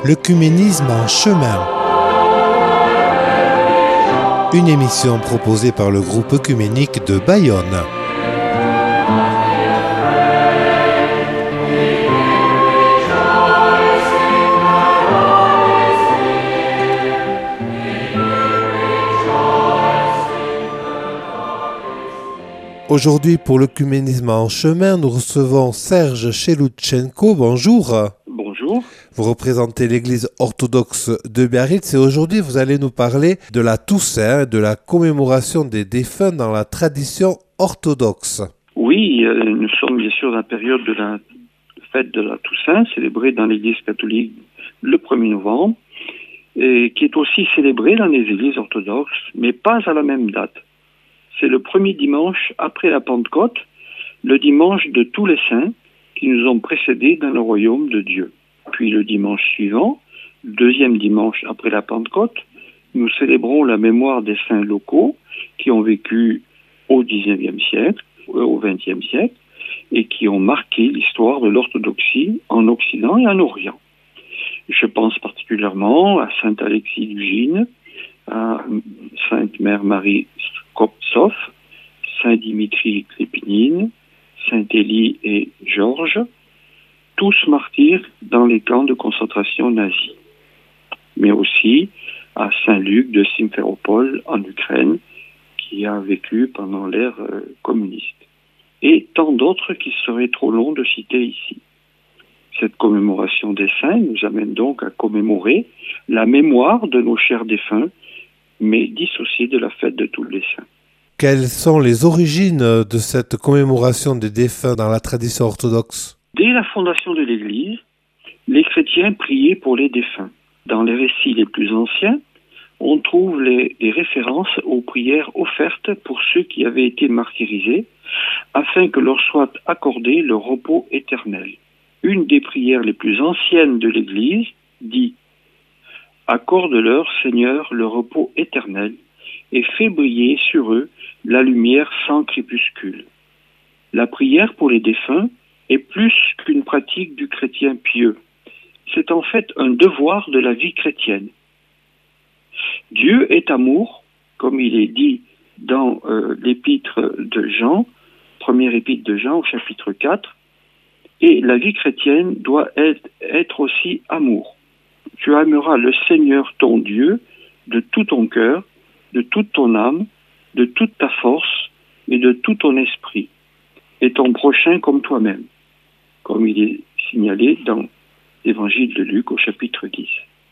L'œcuménisme en chemin. Une émission proposée par le groupe œcuménique de Bayonne. Aujourd'hui, pour l'œcuménisme en chemin, nous recevons Serge Cheloutchenko. Bonjour. Bonjour. Vous représentez l'église orthodoxe de Biarritz et aujourd'hui, vous allez nous parler de la Toussaint, de la commémoration des défunts dans la tradition orthodoxe. Oui, nous sommes bien sûr dans la période de la fête de la Toussaint, célébrée dans l'église catholique le 1er novembre, et qui est aussi célébrée dans les églises orthodoxes, mais pas à la même date. C'est le premier dimanche après la Pentecôte, le dimanche de tous les saints qui nous ont précédés dans le royaume de Dieu. Puis le dimanche suivant, le deuxième dimanche après la Pentecôte, nous célébrons la mémoire des saints locaux qui ont vécu au XIXe siècle, au XXe siècle, et qui ont marqué l'histoire de l'orthodoxie en Occident et en Orient. Je pense particulièrement à saint Alexis d'Ugine, à sainte Mère Marie Skoptsov, saint Dimitri Krépinine, saint Élie et Georges, tous martyrs dans les camps de concentration nazis. Mais aussi à saint Luc de Simferopol en Ukraine, qui a vécu pendant l'ère communiste. Et tant d'autres qu'il serait trop long de citer ici. Cette commémoration des saints nous amène donc à commémorer la mémoire de nos chers défunts, mais dissociée de la fête de tous les saints. Quelles sont les origines de cette commémoration des défunts dans la tradition orthodoxe ? Dès la fondation de l'Église, les chrétiens priaient pour les défunts. Dans les récits les plus anciens, on trouve des références aux prières offertes pour ceux qui avaient été martyrisés, afin que leur soit accordé le repos éternel. Une des prières les plus anciennes de l'Église dit « Accorde-leur, Seigneur, le repos éternel, et fais briller sur eux la lumière sans crépuscule. » La prière pour les défunts est plus qu'une pratique du chrétien pieux. C'est en fait un devoir de la vie chrétienne. Dieu est amour, comme il est dit dans l'épître de Jean, première épître de Jean au chapitre 4, et la vie chrétienne doit être aussi amour. Tu aimeras le Seigneur ton Dieu de tout ton cœur, de toute ton âme, de toute ta force et de tout ton esprit, et ton prochain comme toi-même, comme il est signalé dans l'évangile de Luc au chapitre 10.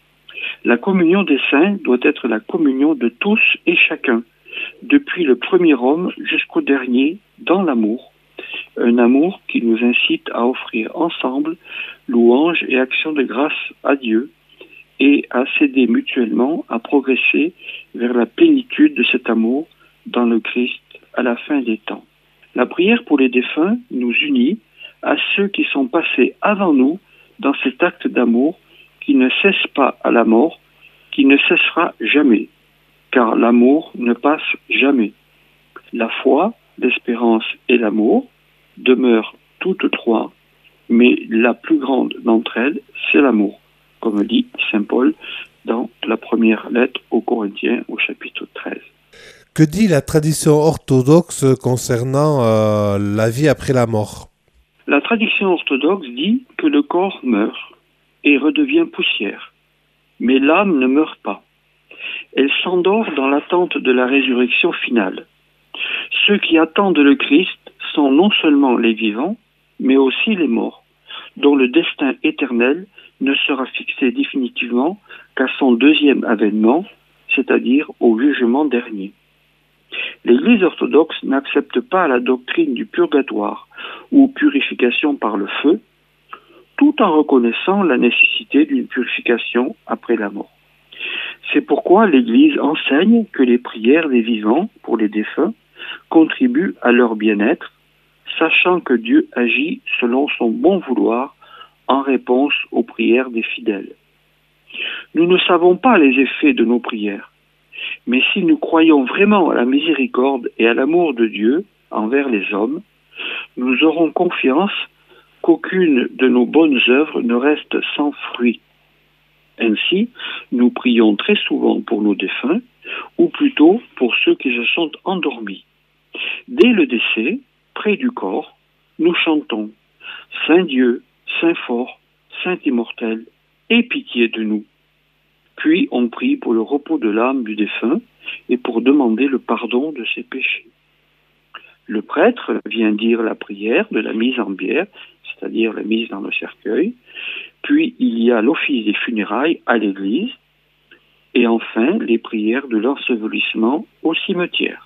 La communion des saints doit être la communion de tous et chacun, depuis le premier homme jusqu'au dernier, dans l'amour, un amour qui nous incite à offrir ensemble louanges et actions de grâce à Dieu, et à s'aider mutuellement à progresser vers la plénitude de cet amour dans le Christ à la fin des temps. La prière pour les défunts nous unit à ceux qui sont passés avant nous dans cet acte d'amour qui ne cesse pas à la mort, qui ne cessera jamais, car l'amour ne passe jamais. La foi, l'espérance et l'amour demeurent toutes trois, mais la plus grande d'entre elles, c'est l'amour, comme dit saint Paul dans la première lettre aux Corinthiens au chapitre 13. Que dit la tradition orthodoxe concernant la vie après la mort ? La tradition orthodoxe dit que le corps meurt et redevient poussière, mais l'âme ne meurt pas. Elle s'endort dans l'attente de la résurrection finale. Ceux qui attendent le Christ sont non seulement les vivants, mais aussi les morts, dont le destin éternel ne sera fixé définitivement qu'à son deuxième avènement, c'est-à-dire au jugement dernier. L'Église orthodoxe n'accepte pas la doctrine du purgatoire ou purification par le feu, tout en reconnaissant la nécessité d'une purification après la mort. C'est pourquoi l'Église enseigne que les prières des vivants pour les défunts contribuent à leur bien-être, sachant que Dieu agit selon son bon vouloir en réponse aux prières des fidèles. Nous ne savons pas les effets de nos prières, mais si nous croyons vraiment à la miséricorde et à l'amour de Dieu envers les hommes, nous aurons confiance qu'aucune de nos bonnes œuvres ne reste sans fruit. Ainsi, nous prions très souvent pour nos défunts, ou plutôt pour ceux qui se sont endormis. Dès le décès, près du corps, nous chantons « Saint Dieu, Saint fort, Saint immortel, aie pitié de nous ». Puis on prie pour le repos de l'âme du défunt et pour demander le pardon de ses péchés. Le prêtre vient dire la prière de la mise en bière, c'est-à-dire la mise dans le cercueil, puis il y a l'office des funérailles à l'église, et enfin les prières de l'ensevelissement au cimetière.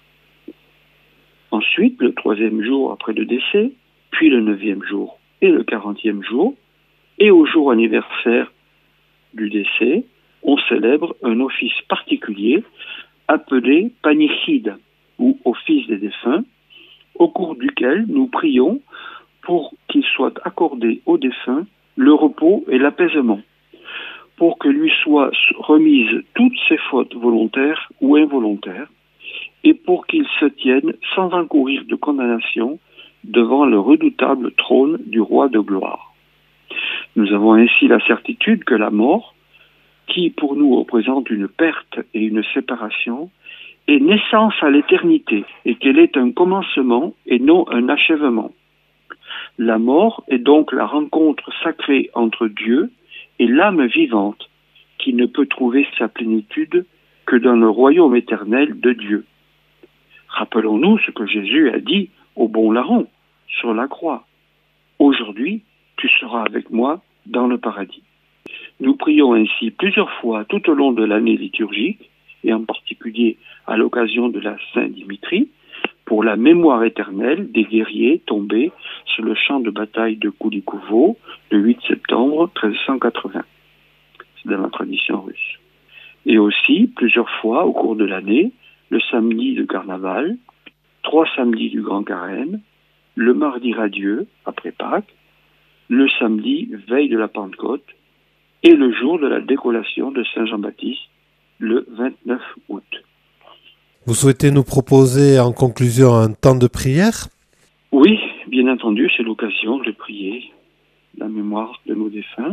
Ensuite, le 3e jour après le décès, puis le 9e jour et le 40e jour, et au jour anniversaire du décès, on célèbre un office particulier appelé panichide, ou office des défunts, au cours duquel nous prions pour qu'il soit accordé au défunt le repos et l'apaisement, pour que lui soient remises toutes ses fautes volontaires ou involontaires, et pour qu'il se tienne sans encourir de condamnation devant le redoutable trône du roi de gloire. Nous avons ainsi la certitude que la mort, qui pour nous représente une perte et une séparation, est naissance à l'éternité et qu'elle est un commencement et non un achèvement. La mort est donc la rencontre sacrée entre Dieu et l'âme vivante qui ne peut trouver sa plénitude que dans le royaume éternel de Dieu. Rappelons-nous ce que Jésus a dit au bon larron sur la croix. Aujourd'hui, tu seras avec moi dans le paradis. Nous prions ainsi plusieurs fois tout au long de l'année liturgique, et en particulier à l'occasion de la Saint-Dimitri, pour la mémoire éternelle des guerriers tombés sur le champ de bataille de Koulikouvo le 8 septembre 1380. C'est dans la tradition russe. Et aussi, plusieurs fois au cours de l'année, le samedi de Carnaval, 3 samedis du Grand Carême, le mardi radieux, après Pâques, le samedi, veille de la Pentecôte, et le jour de la décollation de Saint Jean-Baptiste, le 29 août. Vous souhaitez nous proposer en conclusion un temps de prière ? Oui, bien entendu, c'est l'occasion de prier la mémoire de nos défunts.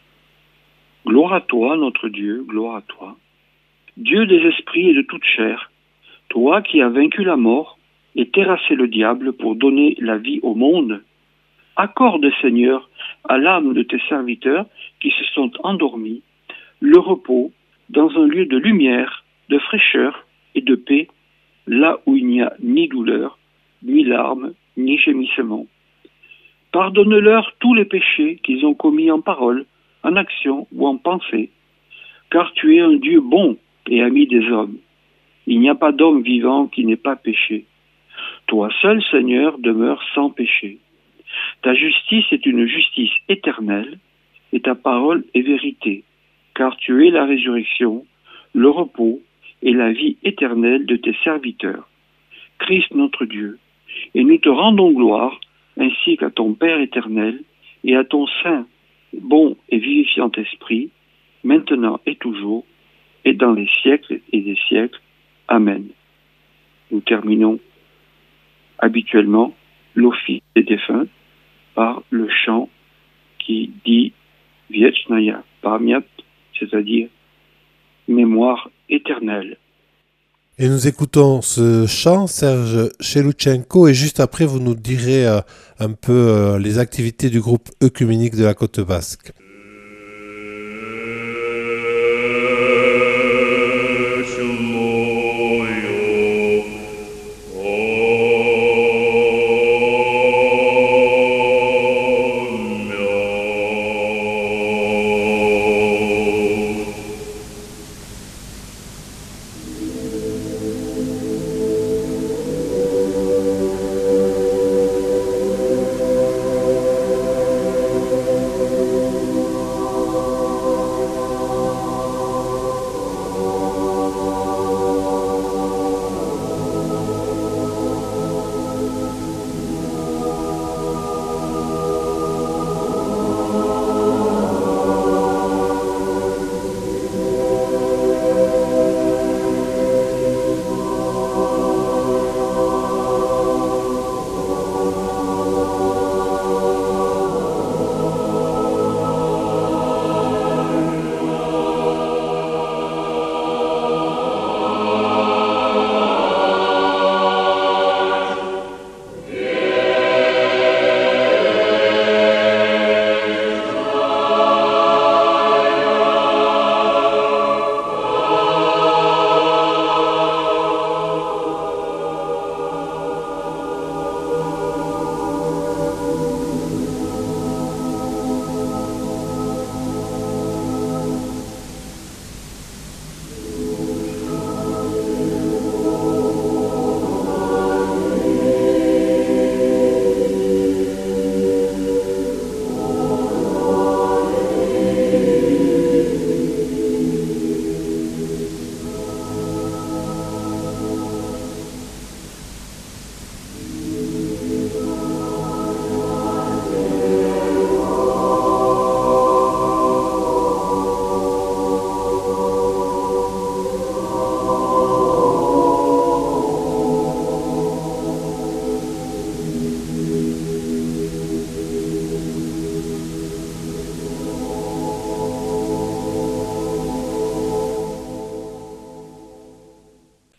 Gloire à toi, notre Dieu, gloire à toi. Dieu des esprits et de toute chair, toi qui as vaincu la mort et terrassé le diable pour donner la vie au monde, accorde, Seigneur, à l'âme de tes serviteurs qui se sont endormis, le repos dans un lieu de lumière, de fraîcheur et de paix, là où il n'y a ni douleur, ni larmes, ni gémissement. Pardonne-leur tous les péchés qu'ils ont commis en parole, en action ou en pensée, car tu es un Dieu bon et ami des hommes. Il n'y a pas d'homme vivant qui n'ait pas péché. Toi seul, Seigneur, demeures sans péché. Ta justice est une justice éternelle, et ta parole est vérité, car tu es la résurrection, le repos et la vie éternelle de tes serviteurs, Christ notre Dieu. Et nous te rendons gloire, ainsi qu'à ton Père éternel, et à ton Saint, bon et vivifiant Esprit, maintenant et toujours, et dans les siècles et des siècles. Amen. Nous terminons habituellement l'office des défunts par le chant qui dit Viechnaya Pamyat, c'est-à-dire mémoire éternelle. Et nous écoutons ce chant, Serge Cheloutchenko, et juste après vous nous direz un peu les activités du groupe œcuménique de la Côte Basque.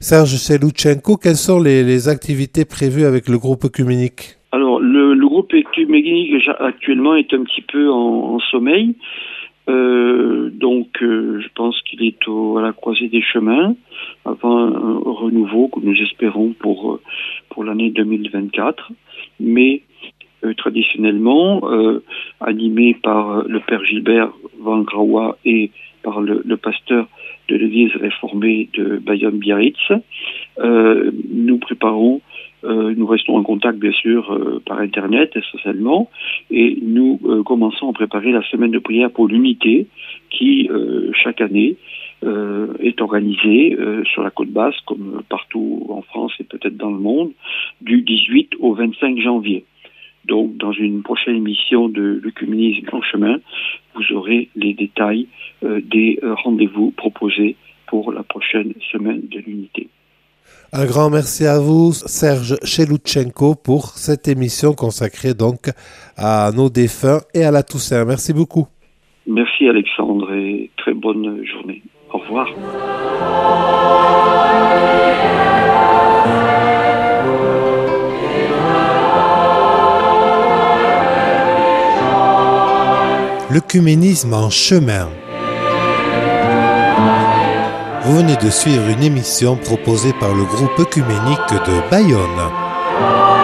Serge Cheloutchenko, quelles sont les activités prévues avec le groupe œcuménique? Alors, le groupe œcuménique actuellement est un petit peu en sommeil. Je pense qu'il est à la croisée des chemins avant un renouveau que nous espérons pour l'année 2024. Mais traditionnellement, animé par le père Gilbert Van Grawa et par le pasteur de l'église réformée de Bayonne-Biarritz, nous préparons, nous restons en contact bien sûr par Internet essentiellement, et nous commençons à préparer la semaine de prière pour l'unité qui, chaque année, est organisée sur la côte basque, comme partout en France et peut-être dans le monde, du 18 au 25 janvier. Donc, dans une prochaine émission de l'œcuménisme en chemin, vous aurez les détails des rendez-vous proposés pour la prochaine semaine de l'unité. Un grand merci à vous, Serge Cheloutchenko, pour cette émission consacrée donc à nos défunts et à la Toussaint. Merci beaucoup. Merci Alexandre et très bonne journée. Au revoir. L'œcuménisme en chemin. Vous venez de suivre une émission proposée par le groupe œcuménique de Bayonne.